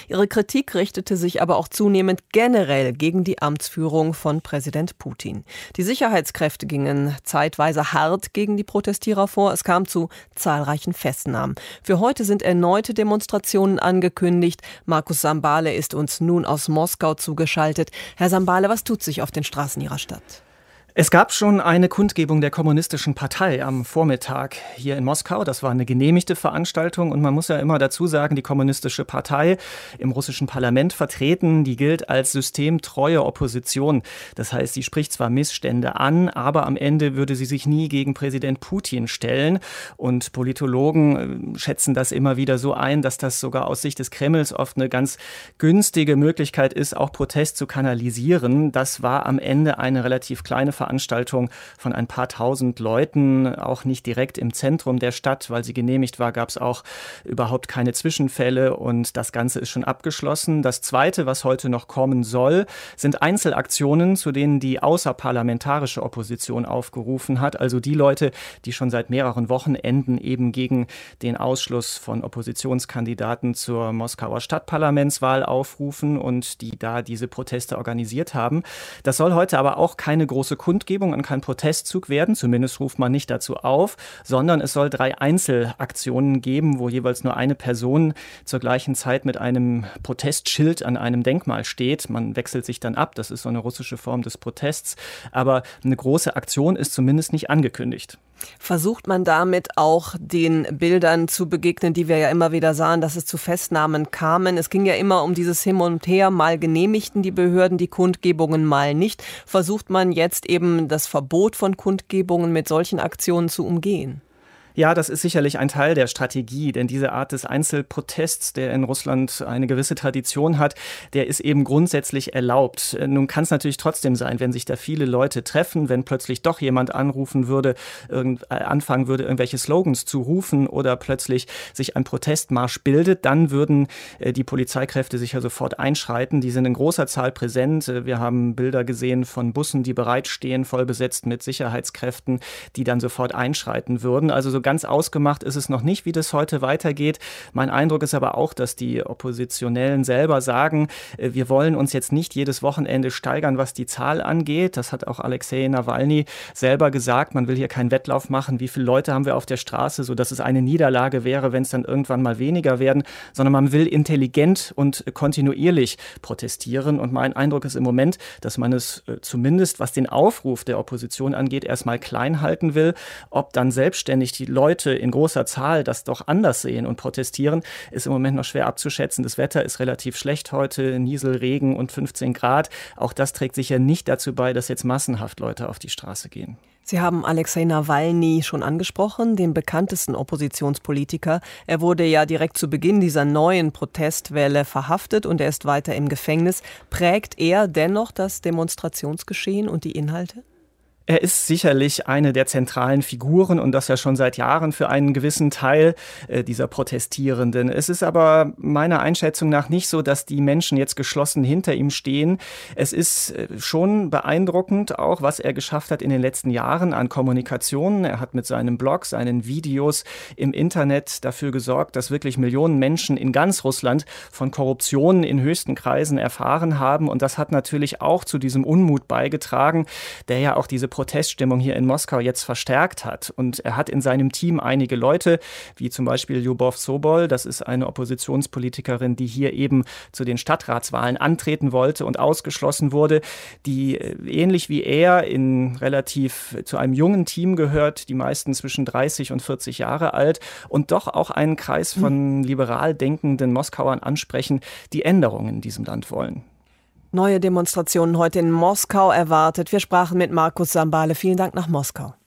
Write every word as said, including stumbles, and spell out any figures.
Ihre Kritik richtete sich aber auch zunehmend generell gegen die Amtsführung von Präsident Putin. Die Sicherheitskräfte gingen zeitweise hart gegen die Protestierer vor. Es kam zu zahlreichen Festnahmen. Für heute sind erneute Demonstrationen angekündigt. Markus Sambale ist uns nun aus Moskau zugeschaltet. Herr Sambale, was tut sich auf den Straßen Ihrer Stadt? Es gab schon eine Kundgebung der Kommunistischen Partei am Vormittag hier in Moskau. Das war eine genehmigte Veranstaltung und man muss ja immer dazu sagen, die Kommunistische Partei im russischen Parlament vertreten, die gilt als systemtreue Opposition. Das heißt, sie spricht zwar Missstände an, aber am Ende würde sie sich nie gegen Präsident Putin stellen. Und Politologen schätzen das immer wieder so ein, dass das sogar aus Sicht des Kremls oft eine ganz günstige Möglichkeit ist, auch Protest zu kanalisieren. Das war am Ende eine relativ kleine Veranstaltung. Veranstaltung von ein paar tausend Leuten, auch nicht direkt im Zentrum der Stadt, weil sie genehmigt war, gab es auch überhaupt keine Zwischenfälle und das Ganze ist schon abgeschlossen. Das Zweite, was heute noch kommen soll, sind Einzelaktionen, zu denen die außerparlamentarische Opposition aufgerufen hat, also die Leute, die schon seit mehreren Wochenenden eben gegen den Ausschluss von Oppositionskandidaten zur Moskauer Stadtparlamentswahl aufrufen und die da diese Proteste organisiert haben. Das soll heute aber auch keine große Kundgebung und kein Protestzug werden, zumindest ruft man nicht dazu auf, sondern es soll drei Einzelaktionen geben, wo jeweils nur eine Person zur gleichen Zeit mit einem Protestschild an einem Denkmal steht. Man wechselt sich dann ab, das ist so eine russische Form des Protests, aber eine große Aktion ist zumindest nicht angekündigt. Versucht man damit auch den Bildern zu begegnen, die wir ja immer wieder sahen, dass es zu Festnahmen kamen? Es ging ja immer um dieses Hin und Her, mal genehmigten die Behörden die Kundgebungen, mal nicht. Versucht man jetzt eben das Verbot von Kundgebungen mit solchen Aktionen zu umgehen? Ja, das ist sicherlich ein Teil der Strategie, denn diese Art des Einzelprotests, der in Russland eine gewisse Tradition hat, der ist eben grundsätzlich erlaubt. Nun kann es natürlich trotzdem sein, wenn sich da viele Leute treffen, wenn plötzlich doch jemand anrufen würde, irgend, äh, anfangen würde, irgendwelche Slogans zu rufen oder plötzlich sich ein Protestmarsch bildet, dann würden äh, die Polizeikräfte sicher sofort einschreiten. Die sind in großer Zahl präsent. Wir haben Bilder gesehen von Bussen, die bereitstehen, voll besetzt mit Sicherheitskräften, die dann sofort einschreiten würden. Also so ganz ausgemacht ist es noch nicht, wie das heute weitergeht. Mein Eindruck ist aber auch, dass die Oppositionellen selber sagen, wir wollen uns jetzt nicht jedes Wochenende steigern, was die Zahl angeht. Das hat auch Alexei Nawalny selber gesagt. Man will hier keinen Wettlauf machen, wie viele Leute haben wir auf der Straße, sodass es eine Niederlage wäre, wenn es dann irgendwann mal weniger werden, sondern man will intelligent und kontinuierlich protestieren. Und mein Eindruck ist im Moment, dass man es zumindest, was den Aufruf der Opposition angeht, erstmal klein halten will. Ob dann selbstständig die Leute in großer Zahl das doch anders sehen und protestieren, ist im Moment noch schwer abzuschätzen. Das Wetter ist relativ schlecht heute, Nieselregen und fünfzehn Grad. Auch das trägt sicher nicht dazu bei, dass jetzt massenhaft Leute auf die Straße gehen. Sie haben Alexei Nawalny schon angesprochen, den bekanntesten Oppositionspolitiker. Er wurde ja direkt zu Beginn dieser neuen Protestwelle verhaftet und er ist weiter im Gefängnis. Prägt er dennoch das Demonstrationsgeschehen und die Inhalte? Er ist sicherlich eine der zentralen Figuren und das ja schon seit Jahren für einen gewissen Teil äh, dieser Protestierenden. Es ist aber meiner Einschätzung nach nicht so, dass die Menschen jetzt geschlossen hinter ihm stehen. Es ist äh, schon beeindruckend auch, was er geschafft hat in den letzten Jahren an Kommunikation. Er hat mit seinen Blogs, seinen Videos im Internet dafür gesorgt, dass wirklich Millionen Menschen in ganz Russland von Korruption in höchsten Kreisen erfahren haben. Und das hat natürlich auch zu diesem Unmut beigetragen, der ja auch diese Proteststimmung hier in Moskau jetzt verstärkt hat. Und er hat in seinem Team einige Leute, wie zum Beispiel Lyubov Sobol, das ist eine Oppositionspolitikerin, die hier eben zu den Stadtratswahlen antreten wollte und ausgeschlossen wurde, die ähnlich wie er in relativ zu einem jungen Team gehört, die meisten zwischen dreißig und vierzig Jahre alt und doch auch einen Kreis von liberal denkenden Moskauern ansprechen, die Änderungen in diesem Land wollen. Neue Demonstrationen heute in Moskau erwartet. Wir sprachen mit Markus Sambale. Vielen Dank nach Moskau.